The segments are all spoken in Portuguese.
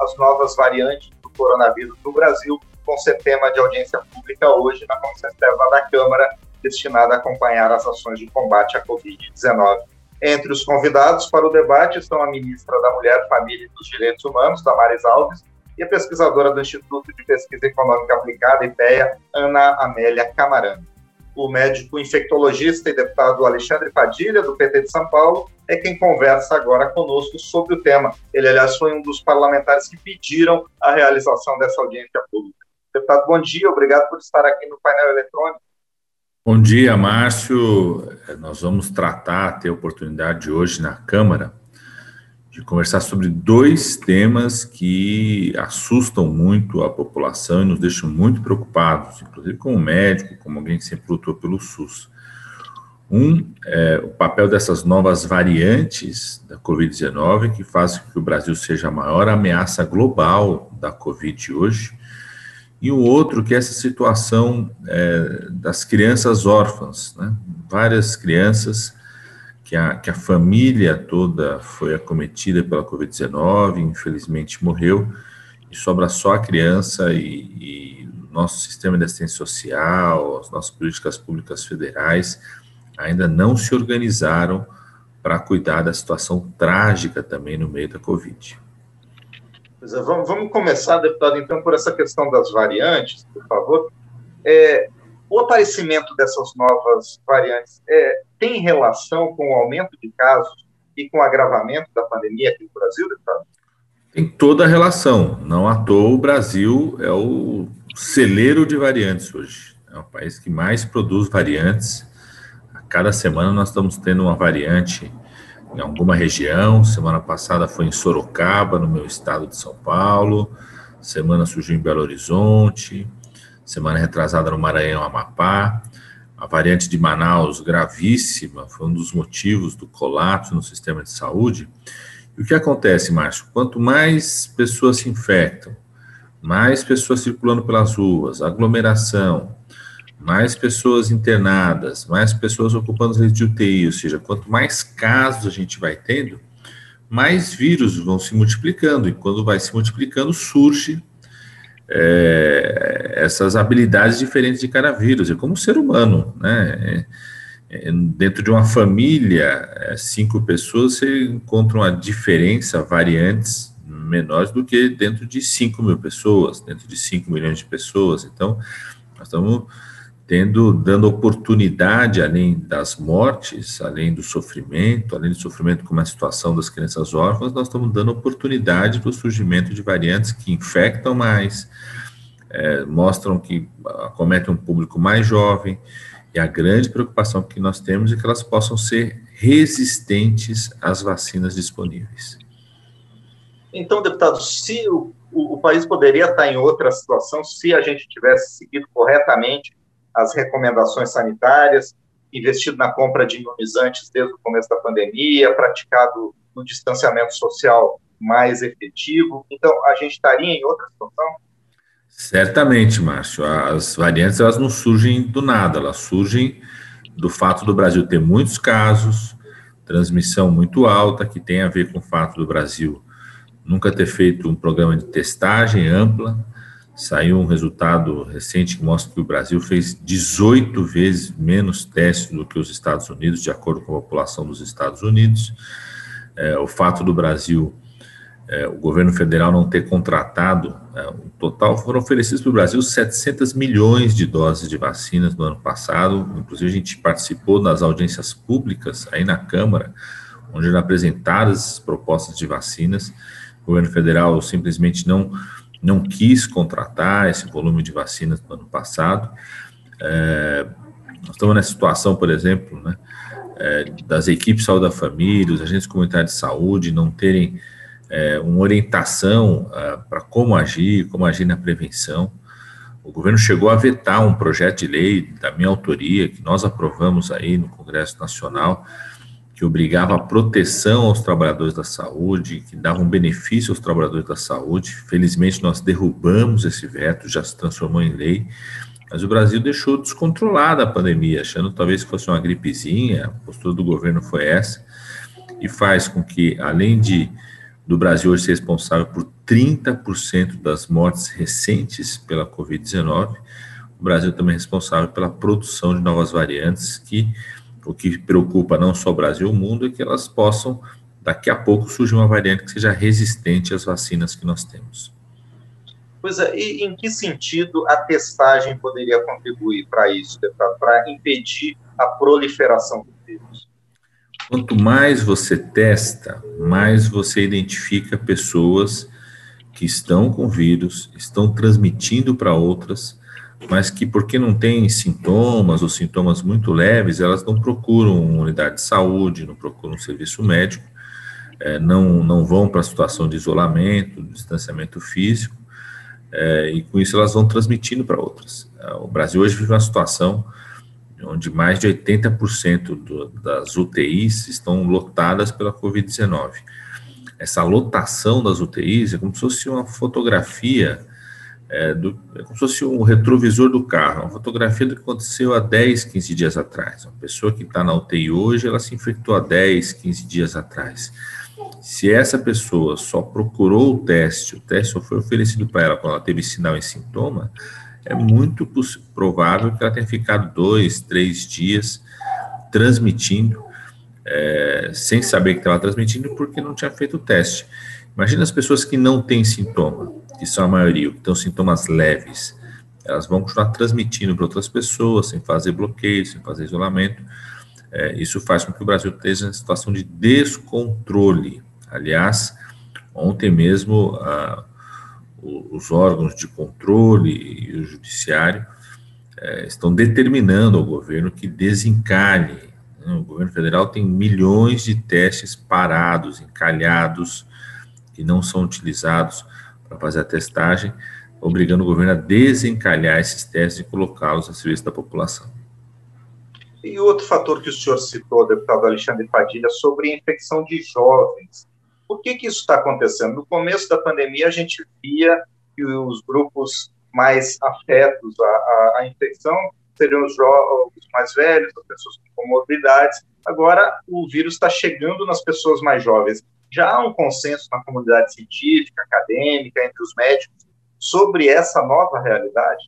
as novas variantes do coronavírus no Brasil, vão ser tema de audiência pública hoje na Comissão Externa da Câmara, destinada a acompanhar as ações de combate à Covid-19. Entre os convidados para o debate estão a ministra da Mulher, Família e dos Direitos Humanos, Damares Alves, e a pesquisadora do Instituto de Pesquisa Econômica Aplicada, IPEA, Ana Amélia Camarano. O médico infectologista e deputado Alexandre Padilha, do PT de São Paulo, é quem conversa agora conosco sobre o tema. Ele, aliás, foi um dos parlamentares que pediram a realização dessa audiência pública. Deputado, bom dia, obrigado por estar aqui no painel eletrônico. Bom dia, Márcio. Nós vamos ter a oportunidade hoje na Câmara de conversar sobre dois temas que assustam muito a população e nos deixam muito preocupados, inclusive como médico, como alguém que sempre lutou pelo SUS. Um é o papel dessas novas variantes da Covid-19, que fazem com que o Brasil seja a maior ameaça global da Covid hoje, e o outro que é essa situação das crianças órfãs, né? Várias crianças que a família toda foi acometida pela Covid-19, infelizmente morreu, e sobra só a criança e o nosso sistema de assistência social, as nossas políticas públicas federais ainda não se organizaram para cuidar da situação trágica também no meio da Covid. Pois é, vamos começar, deputado, então, por essa questão das variantes, por favor. O aparecimento dessas novas variantes tem relação com o aumento de casos e com o agravamento da pandemia aqui no Brasil, deputado? Tem toda a relação. Não à toa o Brasil é o celeiro de variantes hoje. É o país que mais produz variantes. A cada semana nós estamos tendo uma variante em alguma região. Semana passada foi em Sorocaba, no meu estado de São Paulo. Semana surgiu em Belo Horizonte. Semana retrasada no Maranhão, Amapá. A variante de Manaus, gravíssima, foi um dos motivos do colapso no sistema de saúde. E o que acontece, Márcio? Quanto mais pessoas se infectam, mais pessoas circulando pelas ruas, aglomeração, mais pessoas internadas, mais pessoas ocupando os leitos de UTI, ou seja, quanto mais casos a gente vai tendo, mais vírus vão se multiplicando. E quando vai se multiplicando, surge essas habilidades diferentes de cada vírus. É como o ser humano, né? Dentro de uma família, 5 pessoas, você encontra uma diferença, variantes menores do que dentro de 5 mil pessoas, dentro de 5 milhões de pessoas. Então, nós estamos dando oportunidade, além das mortes, além do sofrimento como a situação das crianças órfãs, nós estamos dando oportunidade para o surgimento de variantes que infectam mais, mostram que acometem um público mais jovem, e a grande preocupação que nós temos é que elas possam ser resistentes às vacinas disponíveis. Então, deputado, se o país poderia estar em outra situação se a gente tivesse seguido corretamente as recomendações sanitárias, investido na compra de imunizantes desde o começo da pandemia, praticado o distanciamento social mais efetivo, então a gente estaria em outra situação? Certamente, Márcio. As variantes, elas não surgem do nada, elas surgem do fato do Brasil ter muitos casos, transmissão muito alta, que tem a ver com o fato do Brasil nunca ter feito um programa de testagem ampla. Saiu um resultado recente que mostra que o Brasil fez 18 vezes menos testes do que os Estados Unidos, de acordo com a população dos Estados Unidos. O fato do Brasil, o governo federal não ter contratado, um total, foram oferecidos para o Brasil 700 milhões de doses de vacinas no ano passado. Inclusive, a gente participou das audiências públicas aí na Câmara, onde eram apresentadas as propostas de vacinas. O governo federal simplesmente não quis contratar esse volume de vacinas no ano passado. Nós estamos nessa situação, por exemplo, né, das equipes de saúde da família, os agentes comunitários de saúde não terem uma orientação para como agir na prevenção. O governo chegou a vetar um projeto de lei da minha autoria, que nós aprovamos aí no Congresso Nacional, que obrigava a proteção aos trabalhadores da saúde, que dava um benefício aos trabalhadores da saúde. Felizmente, nós derrubamos esse veto, já se transformou em lei, mas o Brasil deixou descontrolada a pandemia, achando talvez que fosse uma gripezinha. A postura do governo foi essa, e faz com que, além de do Brasil hoje ser responsável por 30% das mortes recentes pela Covid-19, o Brasil também é responsável pela produção de novas variantes, que o que preocupa não só o Brasil, o mundo, é que elas possam, daqui a pouco, surgir uma variante que seja resistente às vacinas que nós temos. Pois é, e em que sentido a testagem poderia contribuir para isso, deputado, para impedir a proliferação do vírus? Quanto mais você testa, mais você identifica pessoas que estão com vírus, estão transmitindo para outras, mas que, porque não têm sintomas ou sintomas muito leves, elas não procuram uma unidade de saúde, não procuram um serviço médico, não vão para a situação de isolamento, de distanciamento físico, e com isso elas vão transmitindo para outras. O Brasil hoje vive uma situação onde mais de 80% das UTIs estão lotadas pela Covid-19. Essa lotação das UTIs é como se fosse uma fotografia, é como se fosse um retrovisor do carro, uma fotografia do que aconteceu há 10, 15 dias atrás. Uma pessoa que está na UTI hoje, ela se infectou há 10, 15 dias atrás. Se essa pessoa só procurou o teste só foi oferecido para ela quando ela teve sinal e sintoma, é muito provável que ela tenha ficado 2, 3 dias transmitindo, sem saber que estava transmitindo, porque não tinha feito o teste. Imagina as pessoas que não têm sintoma, que são a maioria, que têm sintomas leves. Elas vão continuar transmitindo para outras pessoas, sem fazer bloqueio, sem fazer isolamento. Isso faz com que o Brasil esteja em situação de descontrole. Aliás, ontem mesmo, os órgãos de controle e o judiciário estão determinando ao governo que desencalhe. O governo federal tem milhões de testes parados, encalhados, que não são utilizados para fazer a testagem, obrigando o governo a desencalhar esses testes e colocá-los a serviço da população. E outro fator que o senhor citou, deputado Alexandre Padilha, sobre a infecção de jovens. Por que isso está acontecendo? No começo da pandemia, a gente via que os grupos mais afetos à infecção seriam os mais velhos, as pessoas com comorbidades. Agora, o vírus está chegando nas pessoas mais jovens. Já há um consenso na comunidade científica, acadêmica, entre os médicos, sobre essa nova realidade?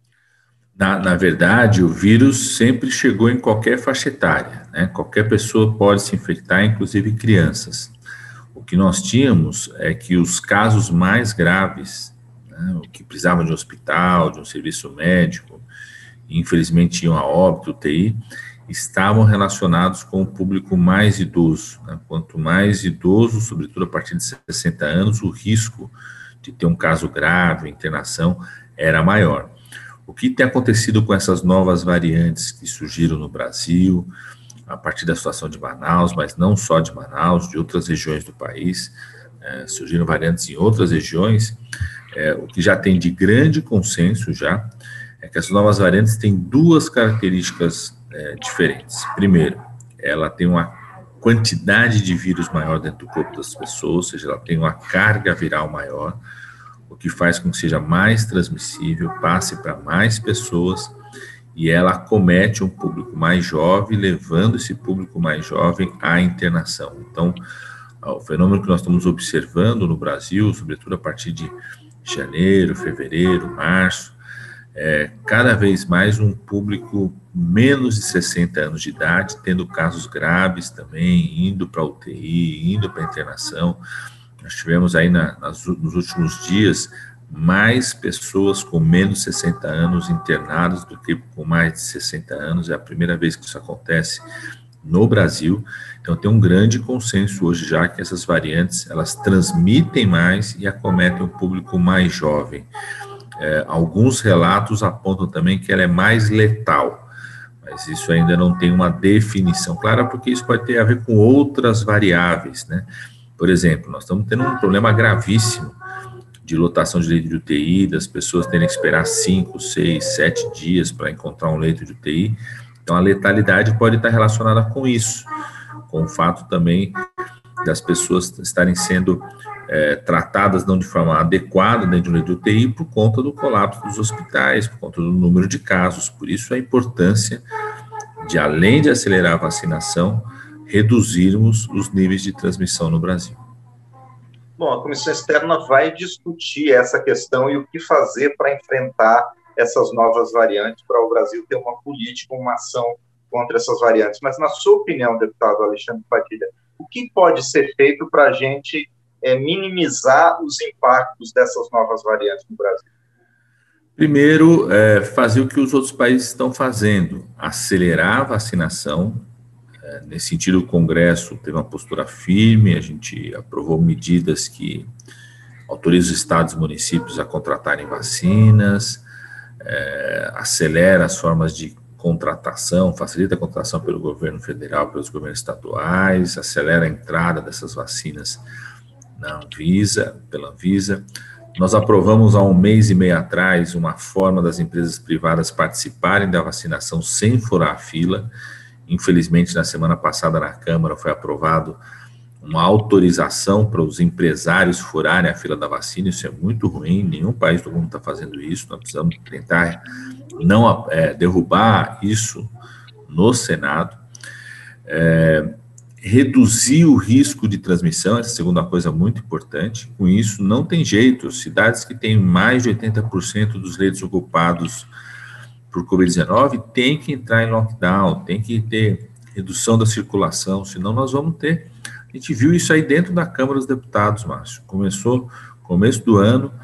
Na verdade, o vírus sempre chegou em qualquer faixa etária, né? Qualquer pessoa pode se infectar, inclusive crianças. O que nós tínhamos é que os casos mais graves, né, o que precisavam de um hospital, de um serviço médico, infelizmente iam a óbito, UTI, estavam relacionados com o público mais idoso, né? Quanto mais idoso, sobretudo a partir de 60 anos, o risco de ter um caso grave, internação, era maior. O que tem acontecido com essas novas variantes que surgiram no Brasil, a partir da situação de Manaus, mas não só de Manaus, de outras regiões do país, surgiram variantes em outras regiões, o que já tem de grande consenso já, é que essas novas variantes têm duas características diferentes. Primeiro, ela tem uma quantidade de vírus maior dentro do corpo das pessoas, ou seja, ela tem uma carga viral maior, o que faz com que seja mais transmissível, passe para mais pessoas, e ela acomete um público mais jovem, levando esse público mais jovem à internação. Então, o fenômeno que nós estamos observando no Brasil, sobretudo a partir de janeiro, fevereiro, março, cada vez mais um público menos de 60 anos de idade, tendo casos graves também, indo para a UTI, indo para a internação. Nós tivemos aí nos últimos dias mais pessoas com menos de 60 anos internadas do que com mais de 60 anos. É a primeira vez que isso acontece no Brasil. Então tem um grande consenso hoje já que essas variantes, elas transmitem mais e acometem um público mais jovem. Alguns relatos apontam também que ela é mais letal, mas isso ainda não tem uma definição clara, porque isso pode ter a ver com outras variáveis, né? Por exemplo, nós estamos tendo um problema gravíssimo de lotação de leito de UTI, das pessoas terem que esperar 5, 6, 7 dias para encontrar um leito de UTI. Então, a letalidade pode estar relacionada com isso, com o fato também das pessoas estarem sendo tratadas não de forma adequada dentro de um leito de UTI por conta do colapso dos hospitais, por conta do número de casos. Por isso, a importância de, além de acelerar a vacinação, reduzirmos os níveis de transmissão no Brasil. Bom, a Comissão Externa vai discutir essa questão e o que fazer para enfrentar essas novas variantes, para o Brasil ter uma política, uma ação contra essas variantes. Mas, na sua opinião, deputado Alexandre Padilha, o que pode ser feito para a gente minimizar os impactos dessas novas variantes no Brasil? Primeiro, fazer o que os outros países estão fazendo, acelerar a vacinação. Nesse sentido, o Congresso teve uma postura firme, a gente aprovou medidas que autorizam os estados e municípios a contratarem vacinas, acelera as formas de contratação, facilita a contratação pelo governo federal, pelos governos estaduais, acelera a entrada dessas vacinas pela Anvisa. Nós aprovamos há 1 mês e meio atrás uma forma das empresas privadas participarem da vacinação sem furar a fila. Infelizmente, na semana passada na Câmara foi aprovado uma autorização para os empresários furarem a fila da vacina. Isso é muito ruim, nenhum país do mundo está fazendo isso. Nós precisamos tentar não derrubar isso no Senado. Reduzir o risco de transmissão, essa é a segunda coisa muito importante. Com isso, não tem jeito. Cidades que têm mais de 80% dos leitos ocupados por Covid-19 tem que entrar em lockdown, tem que ter redução da circulação, senão nós vamos ter. A gente viu isso aí dentro da Câmara dos Deputados, Márcio. Começo do ano,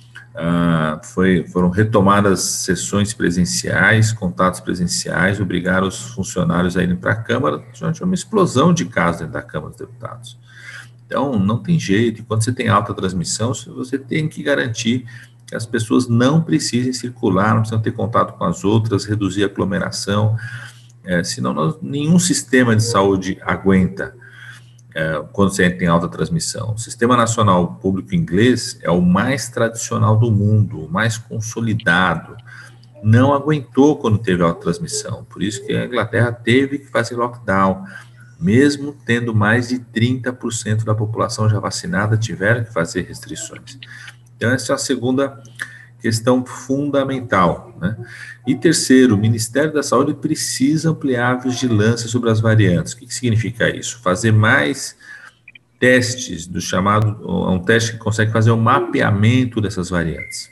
foram retomadas sessões presenciais, contatos presenciais, obrigaram os funcionários a irem para a Câmara, tinha uma explosão de casos dentro da Câmara dos Deputados. Então, não tem jeito, quando você tem alta transmissão, você tem que garantir que as pessoas não precisem circular, não precisam ter contato com as outras, reduzir a aglomeração, senão nenhum sistema de saúde aguenta quando você tem alta transmissão. O Sistema Nacional Público Inglês é o mais tradicional do mundo, o mais consolidado, não aguentou quando teve alta transmissão, por isso que a Inglaterra teve que fazer lockdown, mesmo tendo mais de 30% da população já vacinada, tiveram que fazer restrições. Então, essa é a segunda questão fundamental, né? E terceiro, o Ministério da Saúde precisa ampliar a vigilância sobre as variantes. O que significa isso? Fazer mais testes, um teste que consegue fazer um mapeamento dessas variantes.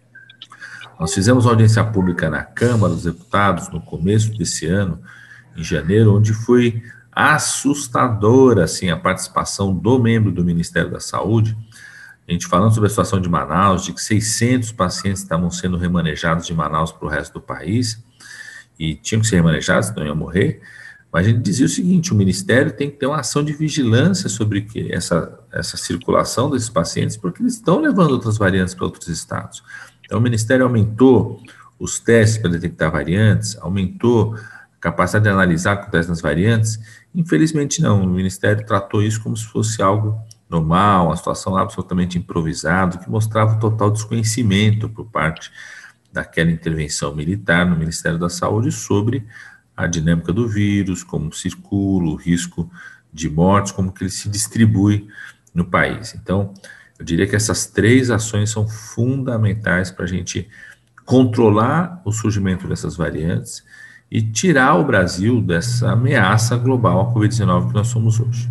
Nós fizemos uma audiência pública na Câmara dos Deputados no começo desse ano, em janeiro, onde foi assustadora, assim, a participação do membro do Ministério da Saúde. A gente falando sobre a situação de Manaus, de que 600 pacientes estavam sendo remanejados de Manaus para o resto do país, e tinham que ser remanejados, senão iam morrer, mas a gente dizia o seguinte, o Ministério tem que ter uma ação de vigilância sobre essa circulação desses pacientes, porque eles estão levando outras variantes para outros estados. Então, o Ministério aumentou os testes para detectar variantes, aumentou a capacidade de analisar com testes nas variantes. Infelizmente, não, o Ministério tratou isso como se fosse algo normal, uma situação absolutamente improvisada, que mostrava o total desconhecimento por parte daquela intervenção militar no Ministério da Saúde sobre a dinâmica do vírus, como circula, o risco de mortes, como que ele se distribui no país. Então, eu diria que essas 3 ações são fundamentais para a gente controlar o surgimento dessas variantes e tirar o Brasil dessa ameaça global à Covid-19 que nós somos hoje.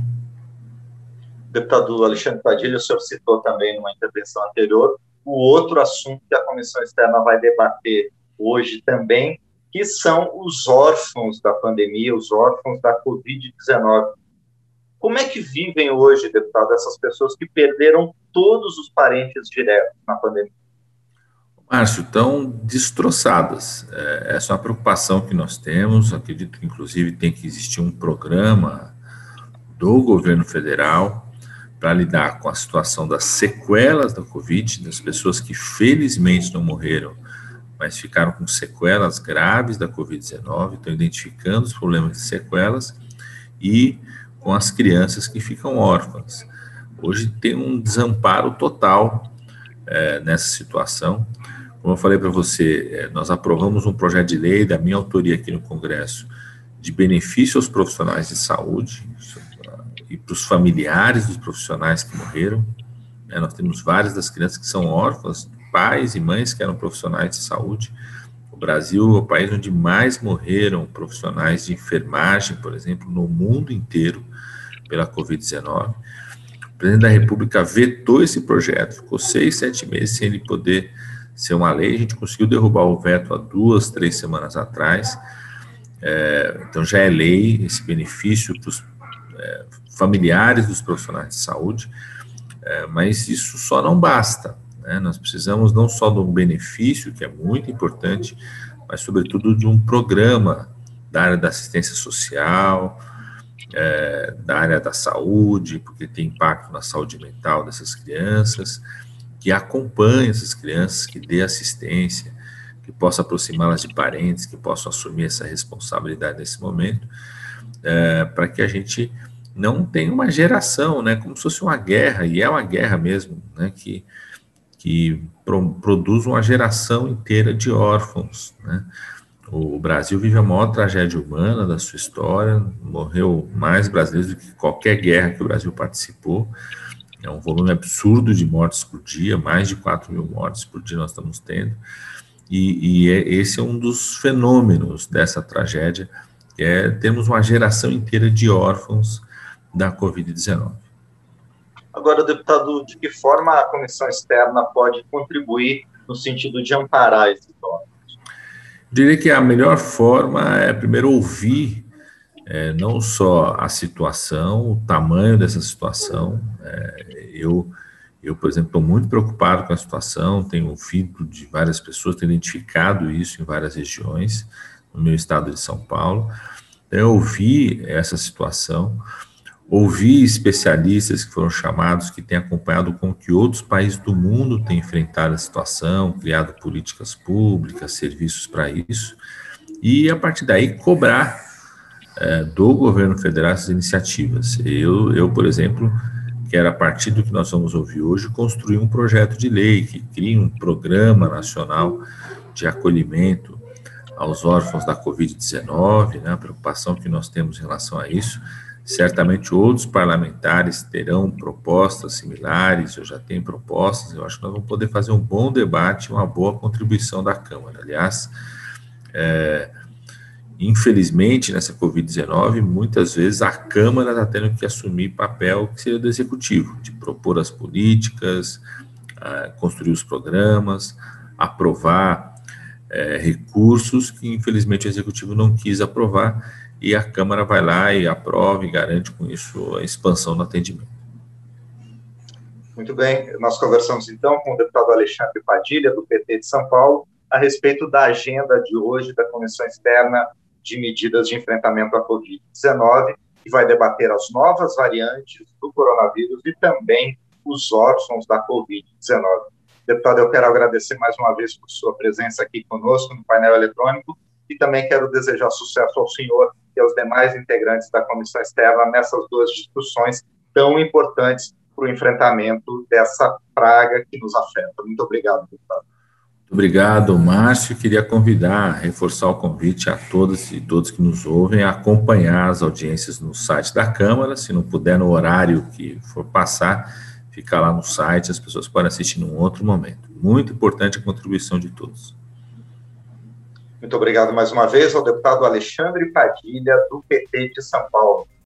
Deputado Alexandre Padilha, o senhor citou também numa intervenção anterior o outro assunto que a Comissão Externa vai debater hoje também, que são os órfãos da pandemia, os órfãos da Covid-19. Como é que vivem hoje, deputado, essas pessoas que perderam todos os parentes diretos na pandemia? Márcio, estão destroçadas. Essa é uma preocupação que nós temos. Acredito que, inclusive, tem que existir um programa do governo federal para lidar com a situação das sequelas da Covid, das pessoas que felizmente não morreram, mas ficaram com sequelas graves da Covid-19, estão identificando os problemas de sequelas e com as crianças que ficam órfãs. Hoje tem um desamparo total nessa situação. Como eu falei para você, nós aprovamos um projeto de lei da minha autoria aqui no Congresso de benefício aos profissionais de saúde e para os familiares dos profissionais que morreram. Nós temos várias das crianças que são órfãs, pais e mães que eram profissionais de saúde. O Brasil é o país onde mais morreram profissionais de enfermagem, por exemplo, no mundo inteiro, pela Covid-19. O presidente da República vetou esse projeto, ficou 6, 7 meses sem ele poder ser uma lei. A gente conseguiu derrubar o veto há 2, 3 semanas atrás. Então já é lei esse benefício para os familiares dos profissionais de saúde, mas isso só não basta, né? Nós precisamos não só de um benefício, que é muito importante, mas sobretudo de um programa da área da assistência social, da área da saúde, porque tem impacto na saúde mental dessas crianças, que acompanhe essas crianças, que dê assistência, que possa aproximá-las de parentes, que possam assumir essa responsabilidade nesse momento, para que a gente não tenha uma geração, né, como se fosse uma guerra, e é uma guerra mesmo, né, que produz uma geração inteira de órfãos, né. O Brasil vive a maior tragédia humana da sua história, morreu mais brasileiros do que qualquer guerra que o Brasil participou, é um volume absurdo de mortes por dia, mais de 4 mil mortes por dia nós estamos tendo, e esse é um dos fenômenos dessa tragédia, que é termos uma geração inteira de órfãos da Covid-19. Agora, deputado, de que forma a comissão externa pode contribuir no sentido de amparar esses órfãos? Diria que a melhor forma é, primeiro, ouvir não só a situação, o tamanho dessa situação. Eu, por exemplo, estou muito preocupado com a situação, tenho ouvido de várias pessoas, tenho identificado isso em várias regiões, no meu estado de São Paulo. Então, eu ouvi essa situação, ouvi especialistas que foram chamados, que têm acompanhado como que outros países do mundo têm enfrentado a situação, criado políticas públicas, serviços para isso, e a partir daí cobrar do governo federal essas iniciativas. Eu, por exemplo, quero, a partir do que nós vamos ouvir hoje, construir um projeto de lei que crie um programa nacional de acolhimento aos órfãos da Covid-19, né, a preocupação que nós temos em relação a isso. Certamente outros parlamentares terão propostas similares, eu já tenho propostas, eu acho que nós vamos poder fazer um bom debate, uma boa contribuição da Câmara. Aliás, infelizmente, nessa Covid-19, muitas vezes a Câmara está tendo que assumir papel que seria do Executivo, de propor as políticas, construir os programas, aprovar recursos que, infelizmente, o Executivo não quis aprovar, e a Câmara vai lá e aprova e garante com isso a expansão do atendimento. Muito bem, nós conversamos então com o deputado Alexandre Padilha, do PT de São Paulo, a respeito da agenda de hoje da Comissão Externa de Medidas de Enfrentamento à Covid-19, que vai debater as novas variantes do coronavírus e também os órfãos da Covid-19. Deputado, eu quero agradecer mais uma vez por sua presença aqui conosco no painel eletrônico e também quero desejar sucesso ao senhor e aos demais integrantes da Comissão Externa nessas duas discussões tão importantes para o enfrentamento dessa praga que nos afeta. Muito obrigado, deputado. Muito obrigado, Márcio. Queria convidar, reforçar o convite a todas e todos que nos ouvem a acompanhar as audiências no site da Câmara. Se não puder, no horário que for passar, fica lá no site, as pessoas podem assistir num outro momento. Muito importante a contribuição de todos. Muito obrigado mais uma vez ao deputado Alexandre Padilha, do PT de São Paulo.